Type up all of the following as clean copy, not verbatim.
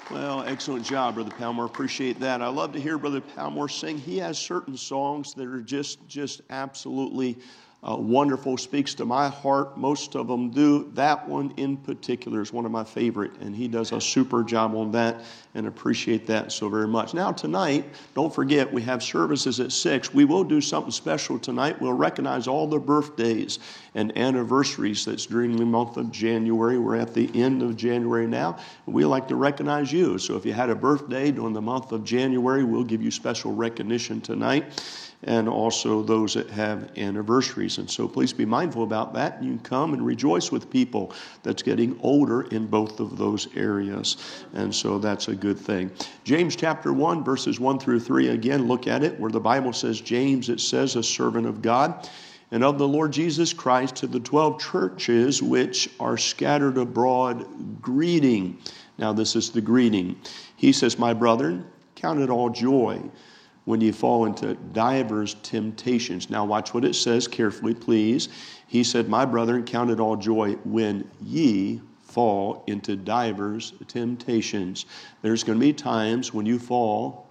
Well, excellent job, Brother Palmore. Appreciate that. I love to hear Brother Palmore sing. He has certain songs that are just absolutely wonderful. Speaks to my heart. Most of them do. That one in particular is one of my favorite, and he does a super job on that, and appreciate that so very much. Now tonight, don't forget, we have services at 6. We will do something special tonight. We'll recognize all the birthdays and anniversaries that's during the month of January. We're at the end of January now. We like to recognize you. So if you had a birthday during the month of January, we'll give you special recognition tonight, and also those that have anniversaries. And so please be mindful about that. You can come and rejoice with people that's getting older in both of those areas. And so that's a good thing. James chapter 1, verses 1 through 3. Again, look at it where the Bible says, James, it says, a servant of God and of the Lord Jesus Christ, to the 12 churches which are scattered abroad, greeting. Now this is the greeting. He says, my brethren, count it all joy when you fall into divers temptations. Now watch what it says carefully, please. He said, my brethren, count it all joy when ye fall into divers temptations. There's going to be times when you fall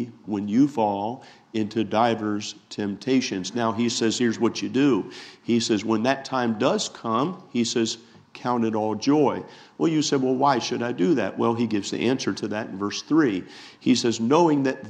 into divers temptations. Now he says, here's what you do. He says, when that time does come, he says, count it all joy. Well, you said, well, why should I do that? Well, he gives the answer to that in verse 3. He says, knowing this,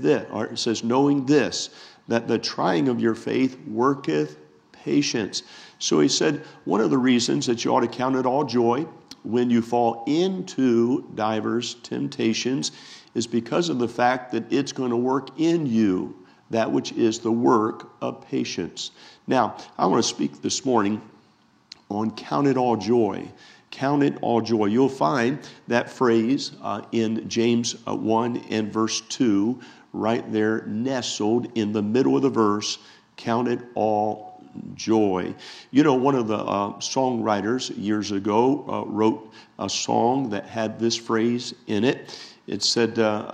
that the trying of your faith worketh patience. So he said, one of the reasons that you ought to count it all joy when you fall into divers temptations is because of the fact that it's going to work in you that which is the work of patience. Now, I want to speak this morning on count it all joy. Count it all joy. You'll find that phrase in James 1 and verse 2, right there nestled in the middle of the verse, count it all joy. You know, one of the songwriters years ago wrote a song that had this phrase in it. It said,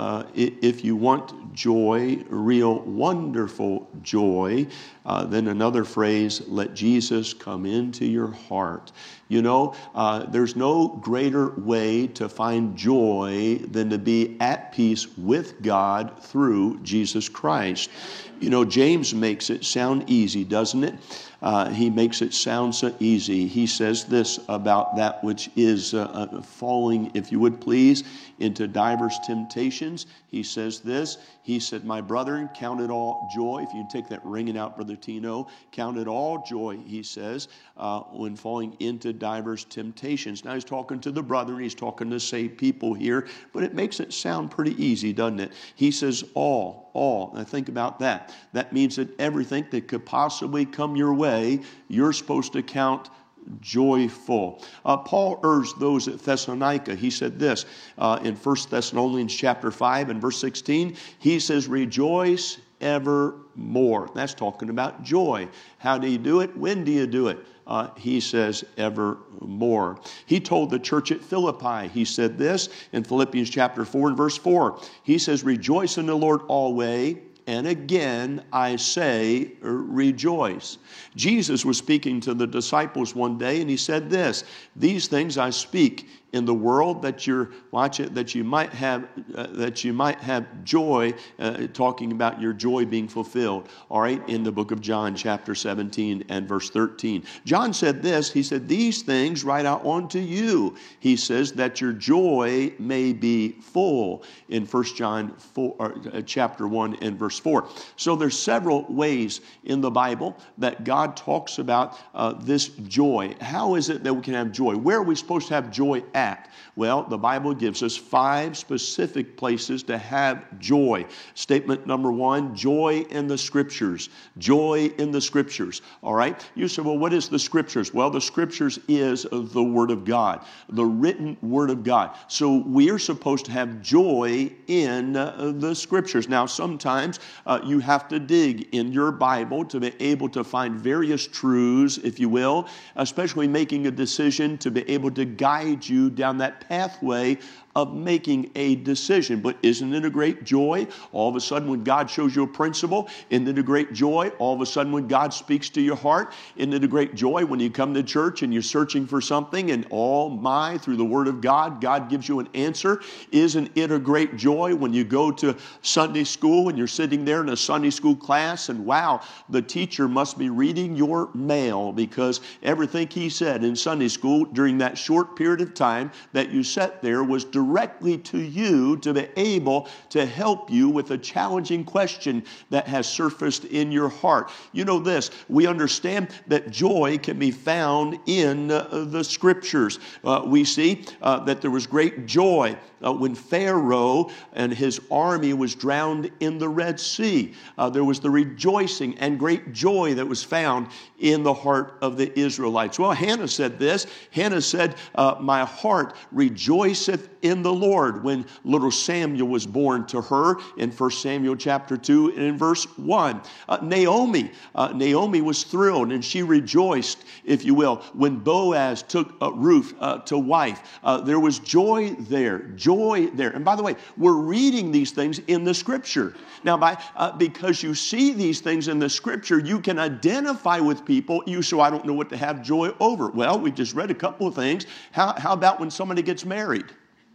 if you want joy, real wonderful joy, then another phrase, let Jesus come into your heart. You know, there's no greater way to find joy than to be at peace with God through Jesus Christ. You know, James makes it sound easy, doesn't it? He makes it sound so easy. He says this about that which is falling, if you would please, into divers temptations. He says this. He said, my brethren, count it all joy. If you take that ringing out, Brother Tino, count it all joy, he says, when falling into divers temptations. Now he's talking to the brethren. He's talking to saved people here, but it makes it sound pretty easy, doesn't it? He says all. Now think about that. That means that everything that could possibly come your way, you're supposed to count joyful. Paul urged those at Thessalonica. He said this in 1 Thessalonians chapter 5 and verse 16. He says, rejoice evermore. That's talking about joy. How do you do it? When do you do it? He says evermore. He told the church at Philippi, he said this in Philippians chapter 4 and verse 4. He says, rejoice in the Lord always. And again, I say, rejoice. Jesus was speaking to the disciples one day, and he said this, these things I speak in the world that you might have joy, talking about your joy being fulfilled. All right, in the book of John, chapter 17 and verse 13. John said this, he said, these things write out unto you. He says that your joy may be full in 1 John 4, chapter 1 and verse 4. So there's several ways in the Bible that God talks about this joy. How is it that we can have joy? Where are we supposed to have joy at? Well, the Bible gives us 5 specific places to have joy. Statement number 1, joy in the Scriptures. Joy in the Scriptures. All right? You say, well, what is the Scriptures? Well, the Scriptures is the Word of God, the written Word of God. So we are supposed to have joy in the Scriptures. Now, sometimes you have to dig in your Bible to be able to find various truths, if you will, especially making a decision to be able to guide you you down that pathway of making a decision. But isn't it a great joy all of a sudden when God shows you a principle? Isn't it a great joy all of a sudden when God speaks to your heart? Isn't it a great joy when you come to church and you're searching for something and through the Word of God, God gives you an answer? Isn't it a great joy when you go to Sunday school and you're sitting there in a Sunday school class and wow, the teacher must be reading your mail because everything he said in Sunday school during that short period of time that you sat there was directly to you to be able to help you with a challenging question that has surfaced in your heart. You know this, we understand that joy can be found in the Scriptures. We see that there was great joy when Pharaoh and his army was drowned in the Red Sea. There was the rejoicing and great joy that was found in the heart of the Israelites. Well, Hannah said this. Hannah said, my heart rejoiceth in the Lord, when little Samuel was born to her in 1 Samuel chapter 2 and in verse 1. Naomi was thrilled and she rejoiced, if you will, when Boaz took Ruth to wife. There was joy there. And by the way, we're reading these things in the Scripture. Now, because you see these things in the Scripture, you can identify with people. I don't know what to have joy over. Well, we just read a couple of things. How about when somebody gets married?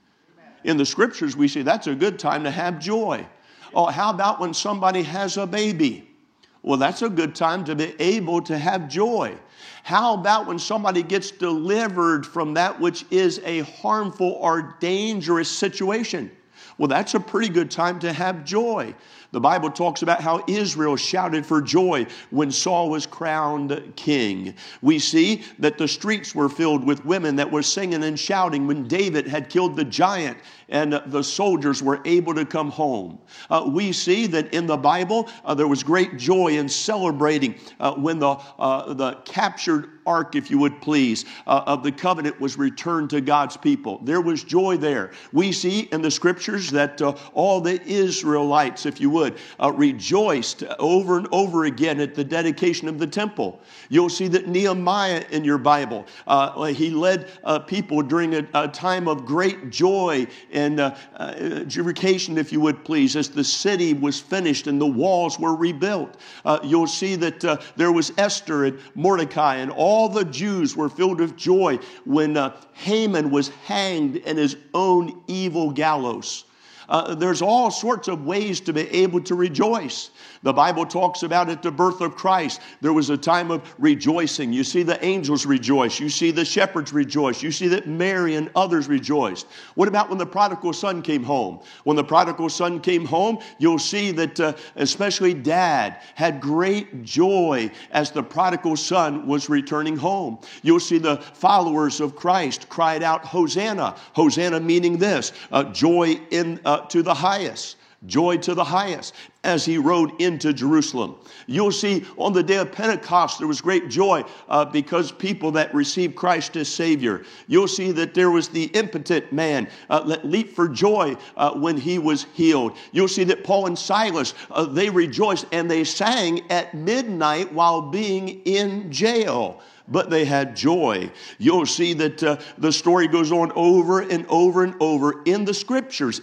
In the Scriptures, we see that's a good time to have joy. Oh, how about when somebody has a baby? Well, that's a good time to be able to have joy. How about when somebody gets delivered from that which is a harmful or dangerous situation? Well, that's a pretty good time to have joy. The Bible talks about how Israel shouted for joy when Saul was crowned king. We see that the streets were filled with women that were singing and shouting when David had killed the giant and the soldiers were able to come home. We see that in the Bible there was great joy in celebrating when the captured ark, if you would please, of the covenant was returned to God's people. There was joy there. We see in the Scriptures that all the Israelites, if you would, rejoiced over and over again at the dedication of the temple. You'll see that Nehemiah in your Bible, he led people during a time of great joy and jubication, if you would please, as the city was finished and the walls were rebuilt. You'll see that there was Esther and Mordecai, and all the Jews were filled with joy when Haman was hanged in his own evil gallows. There's all sorts of ways to be able to rejoice. The Bible talks about at the birth of Christ, there was a time of rejoicing. You see the angels rejoice. You see the shepherds rejoice. You see that Mary and others rejoiced. What about when the prodigal son came home? When the prodigal son came home, you'll see that especially dad had great joy as the prodigal son was returning home. You'll see the followers of Christ cried out, Hosanna. Hosanna meaning this, joy to the highest. Joy to the highest as he rode into Jerusalem. You'll see on the day of Pentecost there was great joy because people that received Christ as Savior. You'll see that there was the impotent man that leaped for joy when he was healed. You'll see that Paul and Silas, they rejoiced and they sang at midnight while being in jail. But they had joy. You'll see that the story goes on over and over and over in the Scriptures.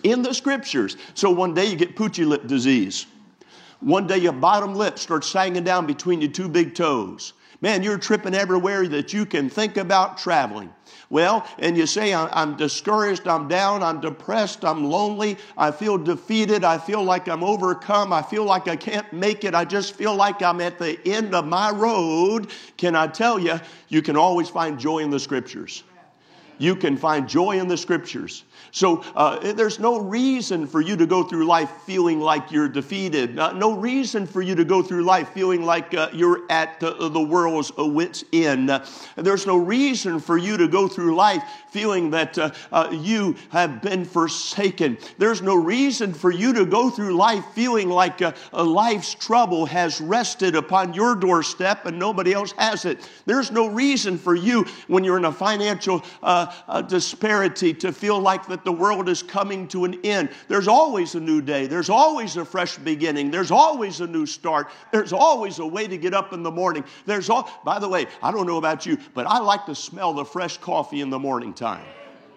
So one day you get poochy lip disease. One day your bottom lip starts sagging down between your two big toes. Man, you're tripping everywhere that you can think about traveling. Well, and you say, I'm discouraged, I'm down, I'm depressed, I'm lonely, I feel defeated, I feel like I'm overcome, I feel like I can't make it, I just feel like I'm at the end of my road. Can I tell you, you can always find joy in the Scriptures. You can find joy in the Scriptures. So there's no reason for you to go through life feeling like you're defeated. No reason for you to go through life feeling like you're at the world's wit's end. There's no reason for you to go through life feeling that you have been forsaken. There's no reason for you to go through life feeling like life's trouble has rested upon your doorstep and nobody else has it. There's no reason for you when you're in a financial disparity to feel like that the world is coming to an end. There's always a new day. There's always a fresh beginning. There's always a new start. There's always a way to get up in the morning. By the way, I don't know about you, but I like to smell the fresh coffee in the morning time.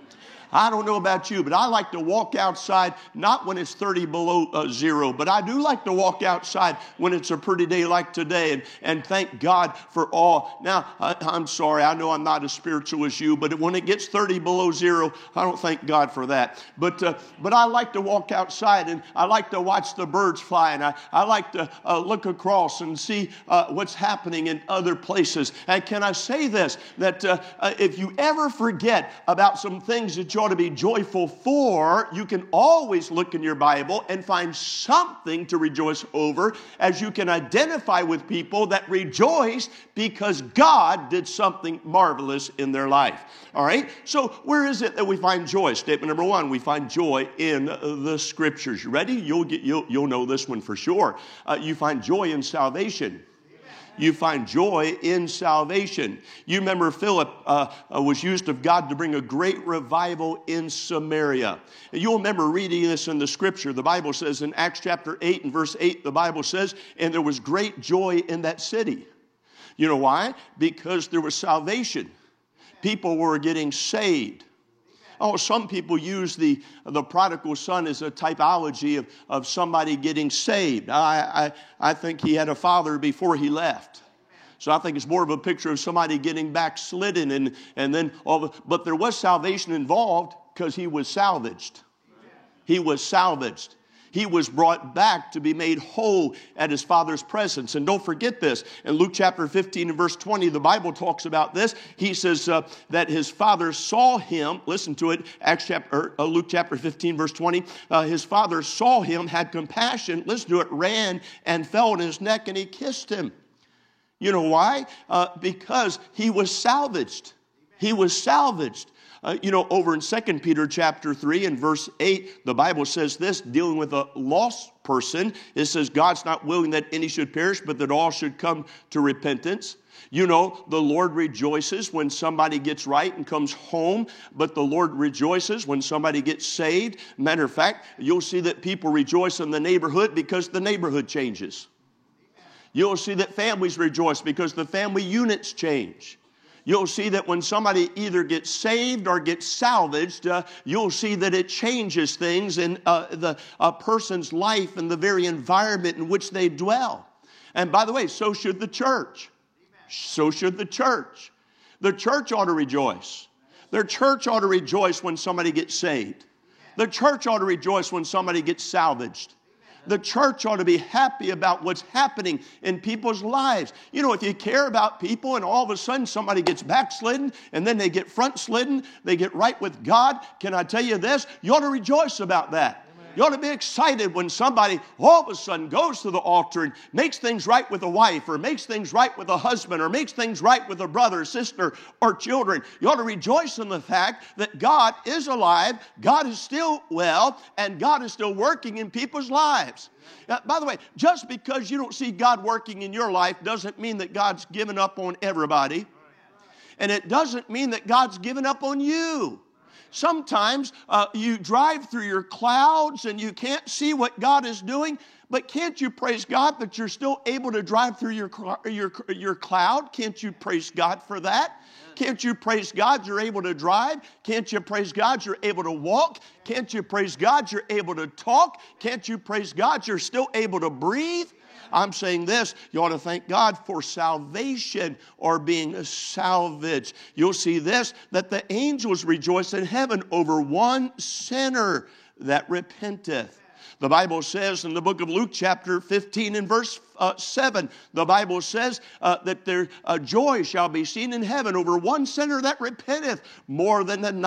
I don't know about you, but I like to walk outside, not when it's 30 below zero, but I do like to walk outside when it's a pretty day like today, and thank God for all. Now, I'm sorry, I know I'm not as spiritual as you, but when it gets 30 below zero, I don't thank God for that. But I like to walk outside, and I like to watch the birds fly, and I like to look across and see what's happening in other places. And can I say this, that if you ever forget about some things that you ought to be joyful for, you can always look in your Bible and find something to rejoice over, as you can identify with people that rejoice because God did something marvelous in their life. All right? So where is it that we find joy? Statement number one, we find joy in the Scriptures. You ready? You'll know this one for sure. You find joy in salvation. You find joy in salvation. You remember Philip was used of God to bring a great revival in Samaria. You'll remember reading this in the Scripture. The Bible says in Acts chapter 8 and verse 8, the Bible says, and there was great joy in that city. You know why? Because there was salvation. People were getting saved. Oh, some people use the prodigal son as a typology of somebody getting saved. I think he had a father before he left. So I think it's more of a picture of somebody getting backslidden and then but there was salvation involved because he was salvaged. He was salvaged. He was brought back to be made whole at his Father's presence. And don't forget this. In Luke chapter 15 and verse 20, the Bible talks about this. He says that his father saw him. Listen to it. Luke chapter 15 verse 20. His father saw him, had compassion. Listen to it. Ran and fell on his neck and he kissed him. You know why? Because he was salvaged. He was salvaged. Over in 2 Peter chapter 3 and verse 8, the Bible says this, dealing with a lost person. It says, God's not willing that any should perish, but that all should come to repentance. You know, the Lord rejoices when somebody gets right and comes home, but the Lord rejoices when somebody gets saved. Matter of fact, you'll see that people rejoice in the neighborhood because the neighborhood changes. You'll see that families rejoice because the family units change. You'll see that when somebody either gets saved or gets salvaged, you'll see that it changes things in a person's life and the very environment in which they dwell. And by the way, so should the church. So should the church. The church ought to rejoice. The church ought to rejoice when somebody gets saved. The church ought to rejoice when somebody gets salvaged. The church ought to be happy about what's happening in people's lives. You know, if you care about people and all of a sudden somebody gets backslidden and then they get front slidden, they get right with God, can I tell you this? You ought to rejoice about that. You ought to be excited when somebody all of a sudden goes to the altar and makes things right with a wife or makes things right with a husband or makes things right with a brother, sister, or children. You ought to rejoice in the fact that God is alive, God is still well, and God is still working in people's lives. By the way, just because you don't see God working in your life doesn't mean that God's given up on everybody. And it doesn't mean that God's given up on you. Sometimes you drive through your clouds and you can't see what God is doing, but can't you praise God that you're still able to drive through your cloud? Can't you praise God for that? Can't you praise God you're able to drive? Can't you praise God you're able to walk? Can't you praise God you're able to talk? Can't you praise God you're still able to breathe? I'm saying this, you ought to thank God for salvation or being salvaged. You'll see this, that the angels rejoice in heaven over one sinner that repenteth. The Bible says in the book of Luke chapter 15 and verse 7, the Bible says that their joy shall be seen in heaven over one sinner that repenteth more than the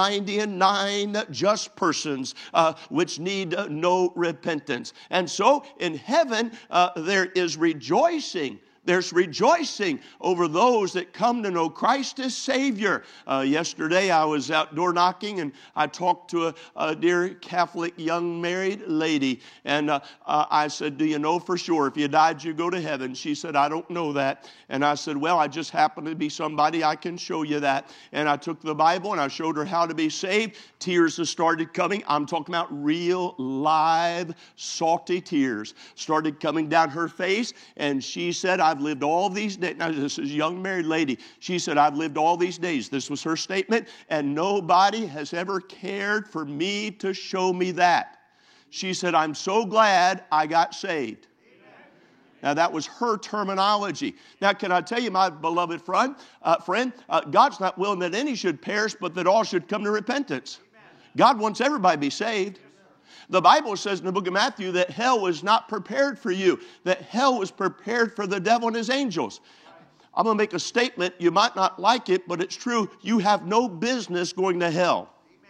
99 just persons which need no repentance. And so in heaven there is rejoicing. There's rejoicing over those that come to know Christ as Savior. Yesterday I was out door knocking and I talked to a dear Catholic young married lady. And I said, do you know for sure if you died you go to heaven? She said, I don't know that. And I said, well, I just happen to be somebody I can show you that. And I took the Bible and I showed her how to be saved. Tears have started coming. I'm talking about real, live, salty tears started coming down her face. And she said, I I've lived all these days. Now, this is a young married lady. She said, I've lived all these days. This was her statement. And nobody has ever cared for me to show me that. She said, I'm so glad I got saved. Now, that was her terminology. Now, can I tell you, my beloved friend, God's not willing that any should perish, but that all should come to repentance. God wants everybody to be saved. The Bible says in the book of Matthew that hell was not prepared for you, that hell was prepared for the devil and his angels. I'm going to make a statement. You might not like it, but it's true. You have no business going to hell.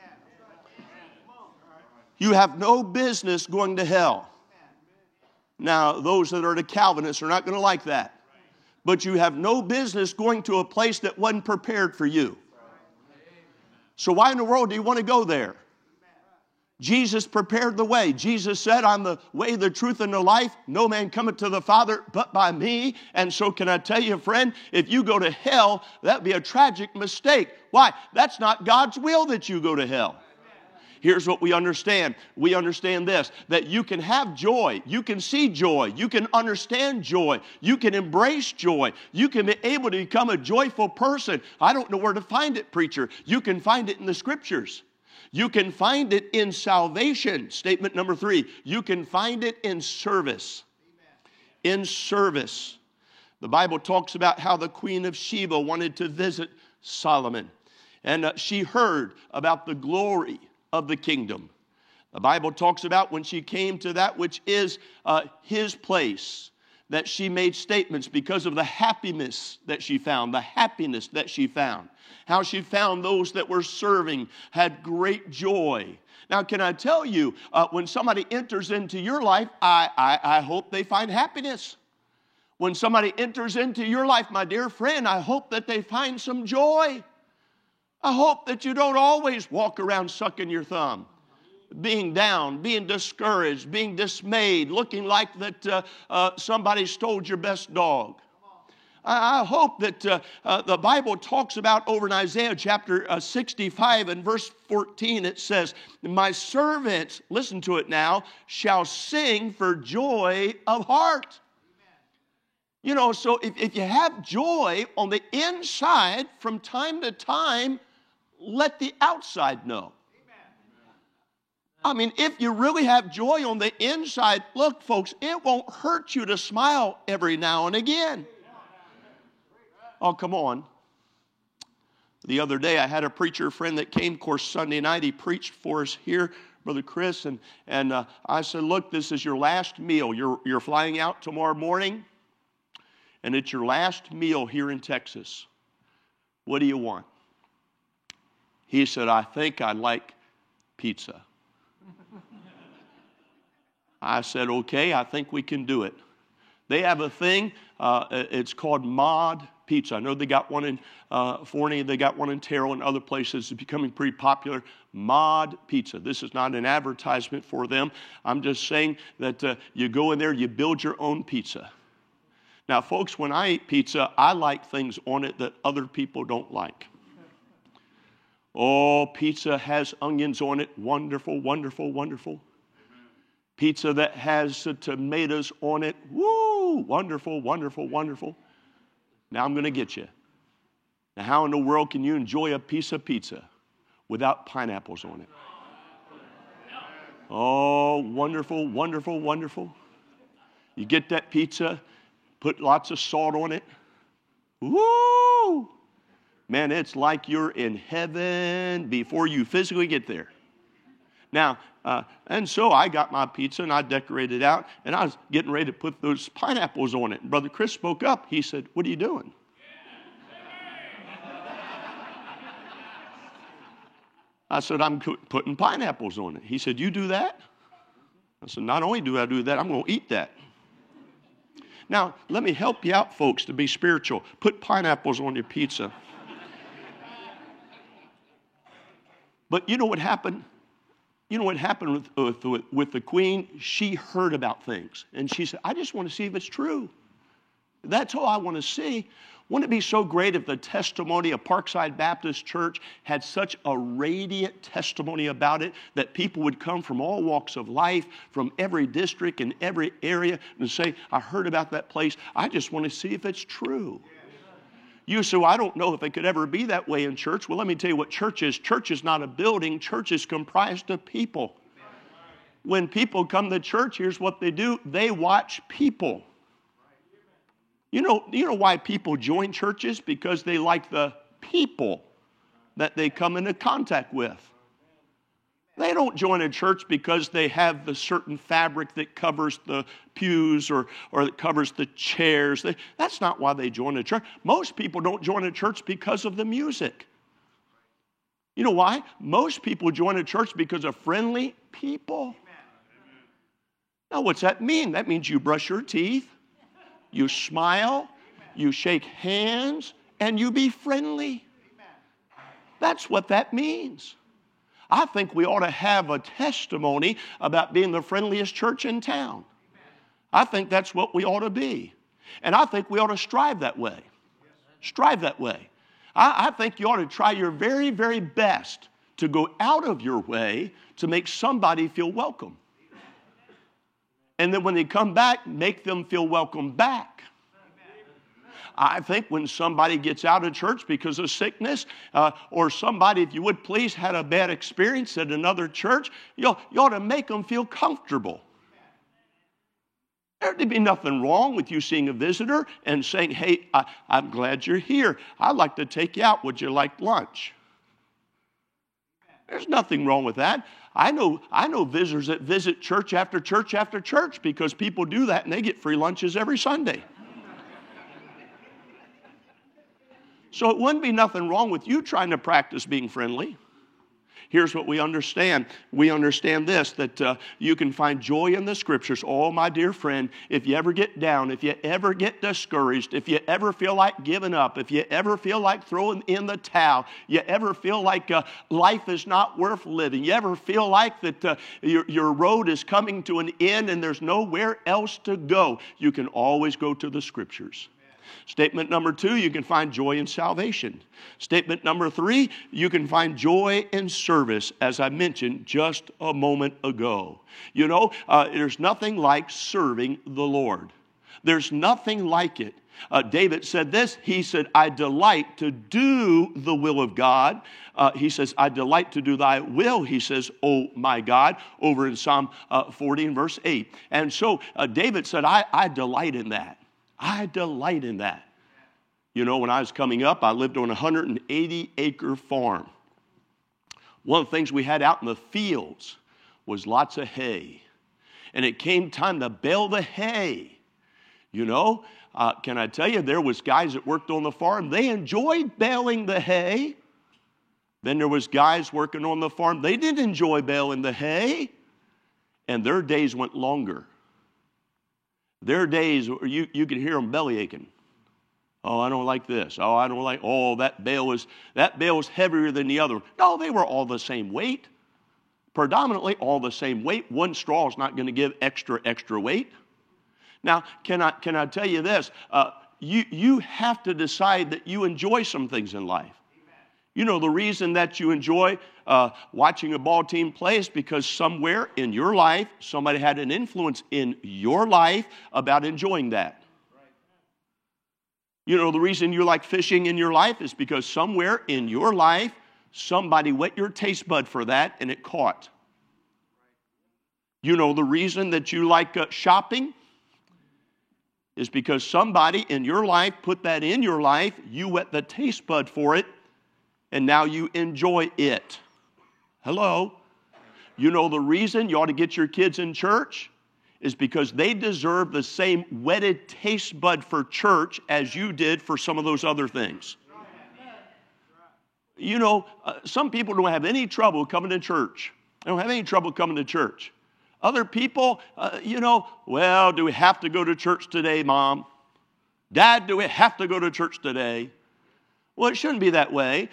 You have no business going to hell. Now, those that are the Calvinists are not going to like that. But you have no business going to a place that wasn't prepared for you. So why in the world do you want to go there? Jesus prepared the way. Jesus said, I'm the way, the truth, and the life. No man cometh to the Father but by me. And so can I tell you, friend, if you go to hell, that would be a tragic mistake. Why? That's not God's will that you go to hell. Here's what we understand. We understand this, that you can have joy. You can see joy. You can understand joy. You can embrace joy. You can be able to become a joyful person. I don't know where to find it, preacher. You can find it in the Scriptures. You can find it in salvation. Statement number 3. You can find it in service. In service. The Bible talks about how the Queen of Sheba wanted to visit Solomon. And she heard about the glory of the kingdom. The Bible talks about when she came to that which is his place, that she made statements because of the happiness that she found, how she found those that were serving had great joy. Now, can I tell you, when somebody enters into your life, I hope they find happiness. When somebody enters into your life, my dear friend, I hope that they find some joy. I hope that you don't always walk around sucking your thumb, being down, being discouraged, being dismayed, looking like that somebody stole your best dog. I hope that the Bible talks about over in Isaiah chapter 65 and verse 14, it says, my servants, listen to it now, shall sing for joy of heart. You know, so if you have joy on the inside, from time to time, let the outside know. I mean, if you really have joy on the inside, look, folks, it won't hurt you to smile every now and again. Oh, come on. The other day, I had a preacher friend that came, of course, Sunday night. He preached for us here, Brother Chris, and I said, look, this is your last meal. You're flying out tomorrow morning, and it's your last meal here in Texas. What do you want? He said, I think I'd like pizza. I said, okay, I think we can do it. They have a thing, it's called Mod Pizza. I know they got one in Forney, they got one in Terrell and other places. It's becoming pretty popular. Mod Pizza. This is not an advertisement for them. I'm just saying that you go in there, you build your own pizza. Now, folks, when I eat pizza, I like things on it that other people don't like. Oh, pizza has onions on it. Wonderful, wonderful, wonderful. Pizza that has tomatoes on it. Woo! Wonderful, wonderful, wonderful. Now I'm going to get you. Now, how in the world can you enjoy a piece of pizza without pineapples on it? Oh, wonderful, wonderful, wonderful. You get that pizza, put lots of salt on it. Woo! Man, it's like you're in heaven before you physically get there. Now, and so I got my pizza and I decorated it out and I was getting ready to put those pineapples on it. And Brother Chris spoke up. He said, what are you doing? I said, I'm putting pineapples on it. He said, you do that? I said, not only do I do that, I'm going to eat that. Now, let me help you out, folks, to be spiritual. Put pineapples on your pizza. But you know what happened? You know what happened with the queen? She heard about things. And she said, I just want to see if it's true. That's all I want to see. Wouldn't it be so great if the testimony of Parkside Baptist Church had such a radiant testimony about it that people would come from all walks of life, from every district and every area, and say, I heard about that place. I just want to see if it's true. You say, well, I don't know if it could ever be that way in church. Well, let me tell you what church is. Church is not a building. Church is comprised of people. When people come to church, here's what they do. They watch people. You know why people join churches? Because they like the people that they come into contact with. They don't join a church because they have the certain fabric that covers the pews or that covers the chairs. That's not why they join a church. Most people don't join a church because of the music. You know why? Most people join a church because of friendly people. Now, what's that mean? That means you brush your teeth. You smile, you shake hands, and you be friendly. That's what that means. I think we ought to have a testimony about being the friendliest church in town. I think that's what we ought to be. And I think we ought to strive that way. Strive that way. I think you ought to try your very, very best to go out of your way to make somebody feel welcome. And then when they come back, make them feel welcome back. I think when somebody gets out of church because of sickness, or somebody, if you would please, had a bad experience at another church, you ought to make them feel comfortable. There'd be nothing wrong with you seeing a visitor and saying, hey, I'm glad you're here. I'd like to take you out. Would you like lunch? There's nothing wrong with that. I know visitors that visit church after church after church because people do that and they get free lunches every Sunday. So it wouldn't be nothing wrong with you trying to practice being friendly. Here's what we understand. We understand this, that you can find joy in the Scriptures. Oh, my dear friend, if you ever get down, if you ever get discouraged, if you ever feel like giving up, if you ever feel like throwing in the towel, you ever feel like life is not worth living, you ever feel like that your road is coming to an end and there's nowhere else to go, you can always go to the Scriptures. Statement number 2, you can find joy in salvation. Statement number 3, you can find joy in service, as I mentioned just a moment ago. You know, there's nothing like serving the Lord. There's nothing like it. David said this. He said, I delight to do the will of God. He says, I delight to do thy will, he says, oh my God, over in Psalm 40 and verse 8. And so David said, I delight in that. I delight in that. You know, when I was coming up, I lived on a 180-acre farm. One of the things we had out in the fields was lots of hay. And it came time to bale the hay. You know, can I tell you, there was guys that worked on the farm. They enjoyed baling the hay. Then there was guys working on the farm. They didn't enjoy baling the hay. And their days went longer. Their days, you could hear them belly aching. Oh, I don't like this. Oh, I don't like, oh, that bale is heavier than the other. No, they were all the same weight. Predominantly all the same weight. One straw is not going to give extra weight. Now, can I tell you this? You have to decide that you enjoy some things in life. You know, the reason that you enjoy watching a ball team play is because somewhere in your life, somebody had an influence in your life about enjoying that. You know, the reason you like fishing in your life is because somewhere in your life, somebody whet your taste bud for that and it caught. You know, the reason that you like shopping is because somebody in your life put that in your life, you whet the taste bud for it, and now you enjoy it. Hello? You know the reason you ought to get your kids in church is because they deserve the same whetted taste bud for church as you did for some of those other things. You know, some people don't have any trouble coming to church. They don't have any trouble coming to church. Other people, well, do we have to go to church today, Mom? Dad, do we have to go to church today? Well, it shouldn't be that way.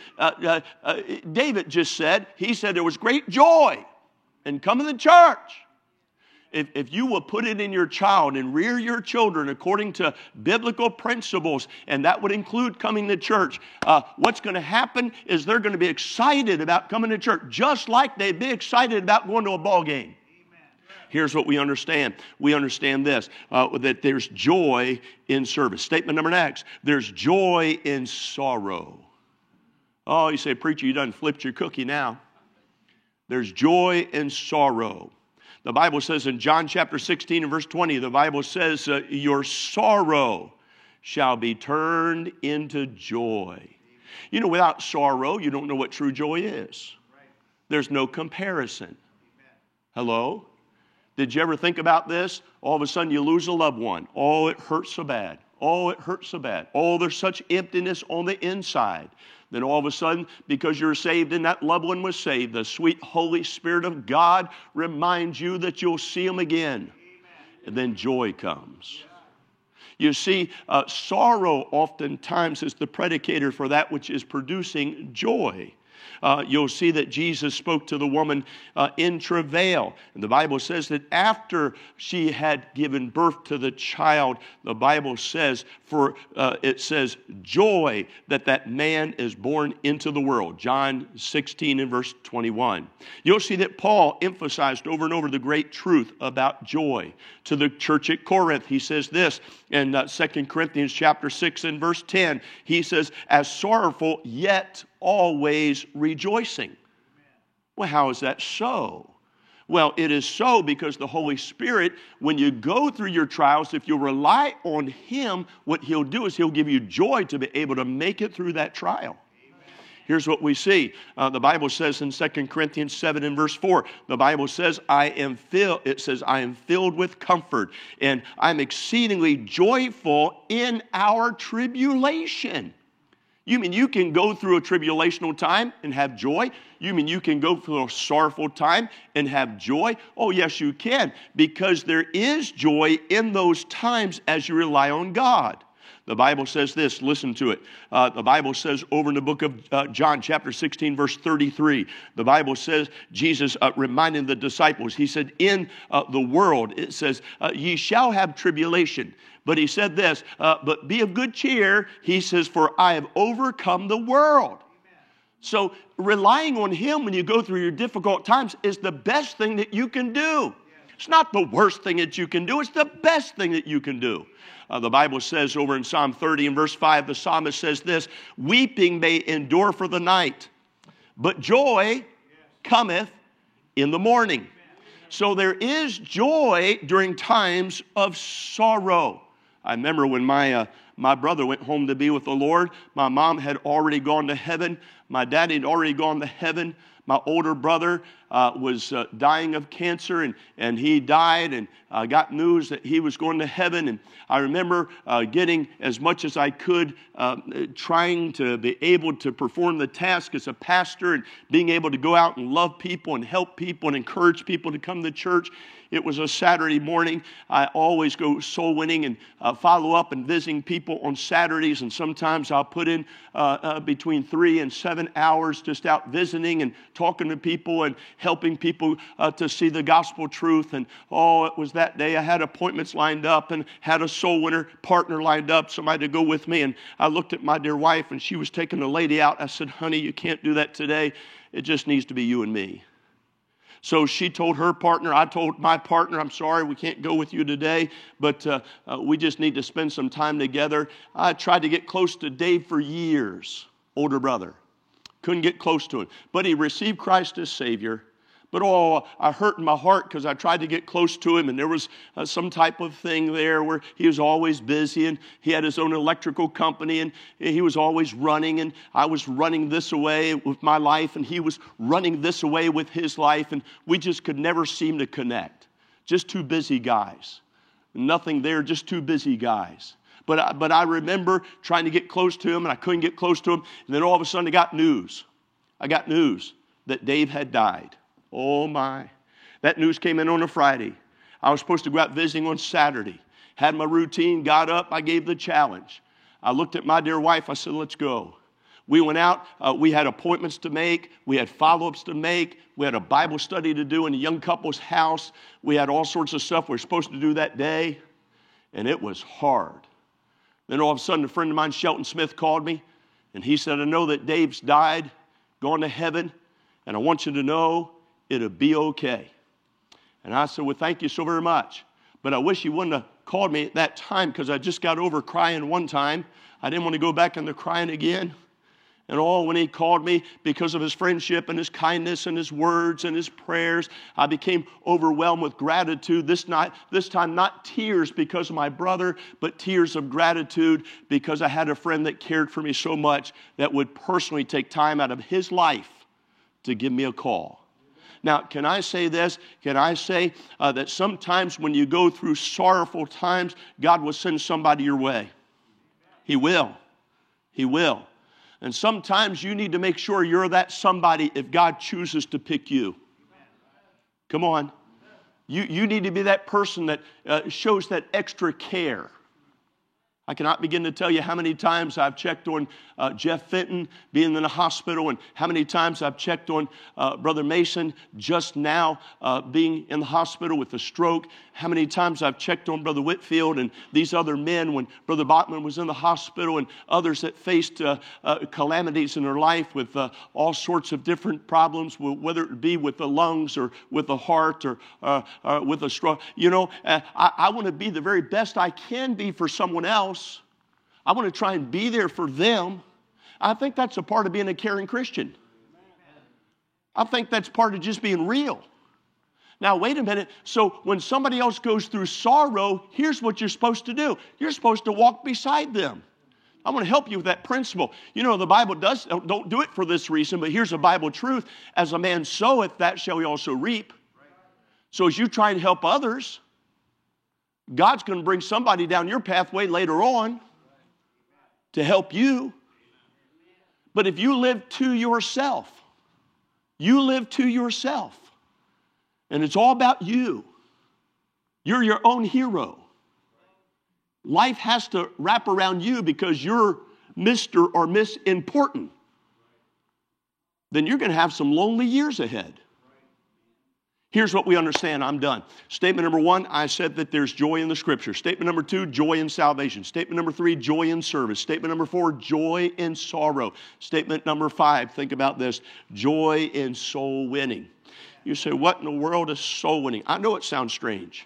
David just said, he said there was great joy in coming to church. If you will put it in your child and rear your children according to biblical principles, and that would include coming to church, what's going to happen is they're going to be excited about coming to church, just like they'd be excited about going to a ball game. Here's what we understand. We understand this, that there's joy in service. Statement number next, there's joy in sorrow. Oh, you say, preacher, you done flipped your cookie now. There's joy in sorrow. The Bible says in John chapter 16 and verse 20, the Bible says, your sorrow shall be turned into joy. You know, without sorrow, you don't know what true joy is. There's no comparison. Hello? Did you ever think about this? All of a sudden you lose a loved one. Oh, it hurts so bad. Oh, it hurts so bad. Oh, there's such emptiness on the inside. Then all of a sudden, because you're saved and that loved one was saved, the sweet Holy Spirit of God reminds you that you'll see him again. Amen. And then joy comes. You see, sorrow oftentimes is the predicator for that which is producing joy. You'll see that Jesus spoke to the woman in travail. And the Bible says that after she had given birth to the child, the Bible says, it says, joy that man is born into the world. John 16 and verse 21. You'll see that Paul emphasized over and over the great truth about joy. To the church at Corinth, he says this in 2 Corinthians chapter 6 and verse 10. He says, as sorrowful, yet always rejoicing. Well, how is that so? Well, it is so because the Holy Spirit, when you go through your trials, if you rely on Him, what He'll do is He'll give you joy to be able to make it through that trial. Here's what we see. The Bible says in 2 Corinthians 7 and verse 4, the Bible says, I am filled with comfort, and I'm exceedingly joyful in our tribulation. You mean you can go through a tribulational time and have joy? You mean you can go through a sorrowful time and have joy? Oh, yes, you can, because there is joy in those times as you rely on God. The Bible says this, listen to it. The Bible says over in the book of John chapter 16 verse 33, the Bible says, Jesus reminding the disciples, he said, in the world, it says, ye shall have tribulation. But he said this, but be of good cheer, he says, for I have overcome the world. So relying on Him when you go through your difficult times is the best thing that you can do. It's not the worst thing that you can do. It's the best thing that you can do. The Bible says over in Psalm 30 and verse 5, the psalmist says this, weeping may endure for the night, but joy cometh in the morning. So there is joy during times of sorrow. I remember when my brother went home to be with the Lord, my mom had already gone to heaven. My dad had already gone to heaven. My older brother was dying of cancer, and he died, and I got news that he was going to heaven. And I remember getting as much as I could, trying to be able to perform the task as a pastor and being able to go out and love people and help people and encourage people to come to church. It was a Saturday morning. I always go soul winning and follow up and visiting people on Saturdays. And sometimes I'll put in between 3 and 7 hours just out visiting and talking to people and helping people to see the gospel truth. And it was that day I had appointments lined up and had a soul winner partner lined up, somebody to go with me. And I looked at my dear wife and she was taking a lady out. I said, honey, you can't do that today. It just needs to be you and me. So she told her partner, I told my partner, I'm sorry, we can't go with you today, but we just need to spend some time together. I tried to get close to Dave for years, older brother. Couldn't get close to him. But he received Christ as Savior. But I hurt in my heart because I tried to get close to him, and there was some type of thing there where he was always busy, and he had his own electrical company, and he was always running, and I was running this away with my life, and he was running this away with his life, and we just could never seem to connect. Just two busy guys. Nothing there, just two busy guys. But I remember trying to get close to him, and I couldn't get close to him, and then all of a sudden I got news. I got news that Dave had died. Oh my. That news came in on a Friday. I was supposed to go out visiting on Saturday. Had my routine, got up, I gave the challenge. I looked at my dear wife, I said, let's go. We went out. We had appointments to make. We had follow-ups to make. We had a Bible study to do in a young couple's house. We had all sorts of stuff we were supposed to do that day, and it was hard. Then all of a sudden, a friend of mine, Shelton Smith, called me, and he said, I know that Dave's died, gone to heaven, and I want you to know it'll be okay. And I said, well, thank you so very much. But I wish you wouldn't have called me at that time because I just got over crying one time. I didn't want to go back into crying again. And all when he called me, because of his friendship and his kindness and his words and his prayers, I became overwhelmed with gratitude. This time not tears because of my brother, but tears of gratitude because I had a friend that cared for me so much that would personally take time out of his life to give me a call. Now, can I say this? Can I say that sometimes when you go through sorrowful times, God will send somebody your way? He will. He will. And sometimes you need to make sure you're that somebody if God chooses to pick you. Come on. You need to be that person that shows that extra care. I cannot begin to tell you how many times I've checked on Jeff Fenton being in the hospital and how many times I've checked on Brother Mason just now being in the hospital with a stroke. How many times I've checked on Brother Whitfield and these other men when Brother Bachman was in the hospital and others that faced calamities in their life with all sorts of different problems, whether it be with the lungs or with the heart or with a stroke. You know, I want to be the very best I can be for someone else. I want to try and be there for them. I think that's a part of being a caring Christian. I think that's part of just being real. Now, wait a minute. So when somebody else goes through sorrow, here's what you're supposed to do. You're supposed to walk beside them. I want to help you with that principle. You know, the Bible don't do it for this reason, but here's a Bible truth. As a man soweth, that shall he also reap. So as you try and help others, God's going to bring somebody down your pathway later on to help you. But if you live to yourself, and it's all about you. You're your own hero. Life has to wrap around you because you're Mr. or Miss Important. Then you're going to have some lonely years ahead. Here's what we understand. I'm done. Statement number 1, I said that there's joy in the Scripture. Statement number 2, joy in salvation. Statement number 3, joy in service. Statement number 4, joy in sorrow. Statement number 5, think about this, joy in soul winning. You say, what in the world is soul winning? I know it sounds strange.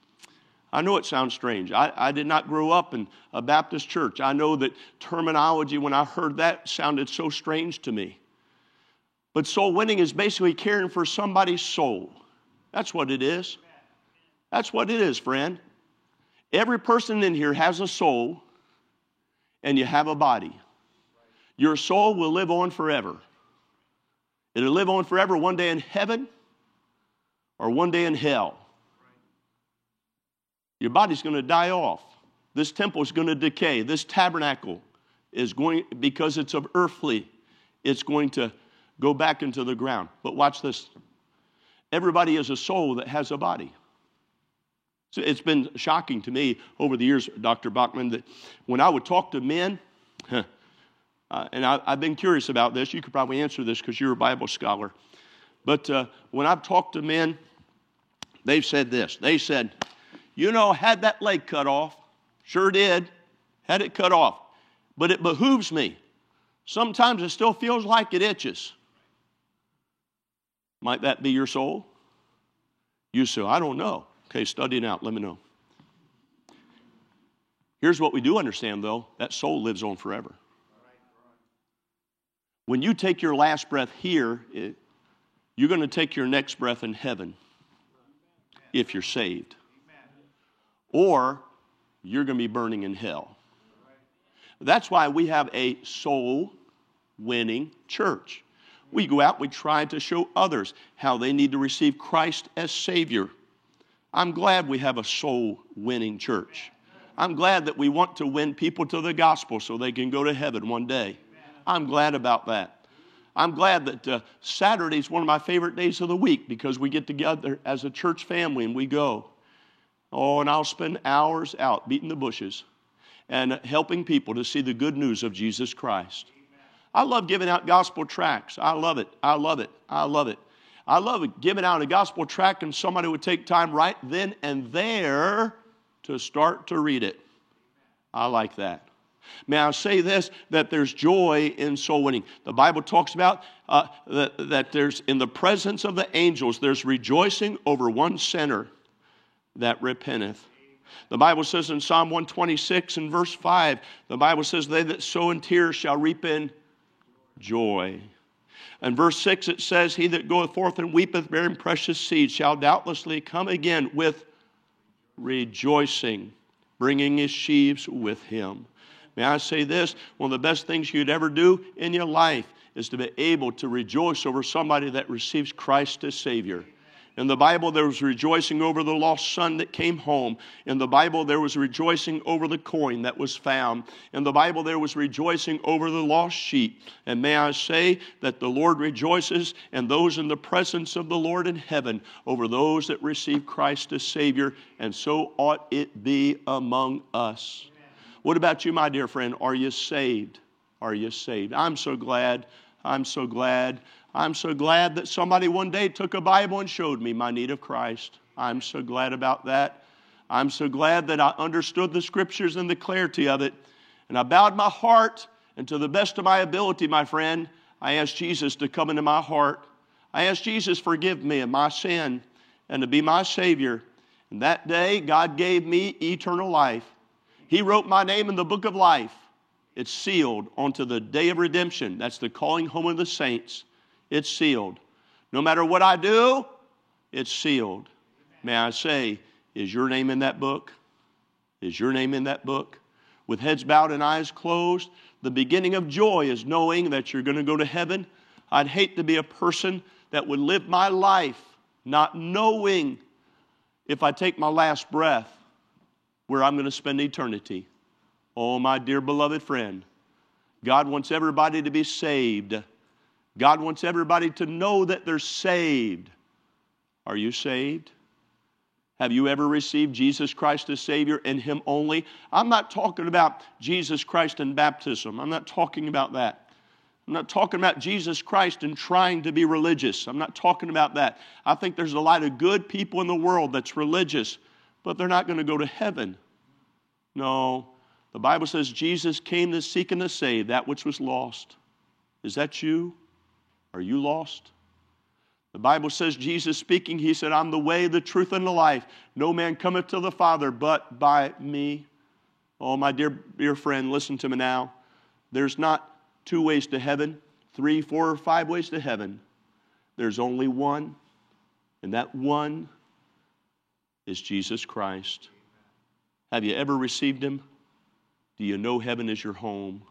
I did not grow up in a Baptist church. I know that terminology, when I heard that, sounded so strange to me. But soul winning is basically caring for somebody's soul. That's what it is. That's what it is, friend. Every person in here has a soul, and you have a body. Your soul will live on forever. It'll live on forever one day in heaven or one day in hell. Your body's going to die off. This temple is going to decay. This tabernacle is going, because it's of earthly, it's going to go back into the ground. But watch this. Everybody is a soul that has a body. So it's been shocking to me over the years, Dr. Bachman, that when I would talk to men, and I've been curious about this. You could probably answer this because you're a Bible scholar. But when I've talked to men, they've said this. They said, you know, had that leg cut off. Sure did. Had it cut off. But it behooves me. Sometimes it still feels like it itches. Might that be your soul? You say, I don't know. Okay, study it out. Let me know. Here's what we do understand, though. That soul lives on forever. When you take your last breath here, you're going to take your next breath in heaven if you're saved. Or you're going to be burning in hell. That's why we have a soul-winning church. We go out, we try to show others how they need to receive Christ as Savior. I'm glad we have a soul-winning church. I'm glad that we want to win people to the gospel so they can go to heaven one day. I'm glad about that. I'm glad that Saturday is one of my favorite days of the week because we get together as a church family and we go. Oh, and I'll spend hours out beating the bushes and helping people to see the good news of Jesus Christ. I love giving out gospel tracts. I love it. I love it. I love it. I love giving out a gospel tract and somebody would take time right then and there to start to read it. I like that. May I say this, that there's joy in soul winning. The Bible talks about that there's, in the presence of the angels, there's rejoicing over one sinner that repenteth. The Bible says in Psalm 126 and verse 5, the Bible says, they that sow in tears shall reap in joy. And verse 6 it says, he that goeth forth and weepeth bearing precious seed shall doubtlessly come again with rejoicing, bringing his sheaves with him. May I say this, one of the best things you'd ever do in your life is to be able to rejoice over somebody that receives Christ as Savior. In the Bible, there was rejoicing over the lost son that came home. In the Bible, there was rejoicing over the coin that was found. In the Bible, there was rejoicing over the lost sheep. And may I say that the Lord rejoices, and those in the presence of the Lord in heaven, over those that receive Christ as Savior, and so ought it be among us. What about you, my dear friend? Are you saved? Are you saved? I'm so glad. I'm so glad. I'm so glad that somebody one day took a Bible and showed me my need of Christ. I'm so glad about that. I'm so glad that I understood the Scriptures and the clarity of it. And I bowed my heart, and to the best of my ability, my friend, I asked Jesus to come into my heart. I asked Jesus to forgive me of my sin and to be my Savior. And that day, God gave me eternal life. He wrote my name in the book of life. It's sealed onto the day of redemption. That's the calling home of the saints. It's sealed. No matter what I do, it's sealed. May I say, is your name in that book? Is your name in that book? With heads bowed and eyes closed, the beginning of joy is knowing that you're going to go to heaven. I'd hate to be a person that would live my life not knowing if I take my last breath where I'm going to spend eternity. Oh, my dear beloved friend, God wants everybody to be saved. God wants everybody to know that they're saved. Are you saved? Have you ever received Jesus Christ as Savior and Him only? I'm not talking about Jesus Christ and baptism. I'm not talking about that. I'm not talking about Jesus Christ and trying to be religious. I'm not talking about that. I think there's a lot of good people in the world that's religious, but they're not going to go to heaven. No. The Bible says Jesus came to seek and to save that which was lost. Is that you? Are you lost? The Bible says, Jesus speaking, He said, I'm the way, the truth, and the life. No man cometh to the Father but by me. Oh, my dear friend, listen to me now. There's not 2 ways to heaven, 3, 4, or 5 ways to heaven. There's only one, and that one is Jesus Christ. Have you ever received Him? Do you know heaven is your home?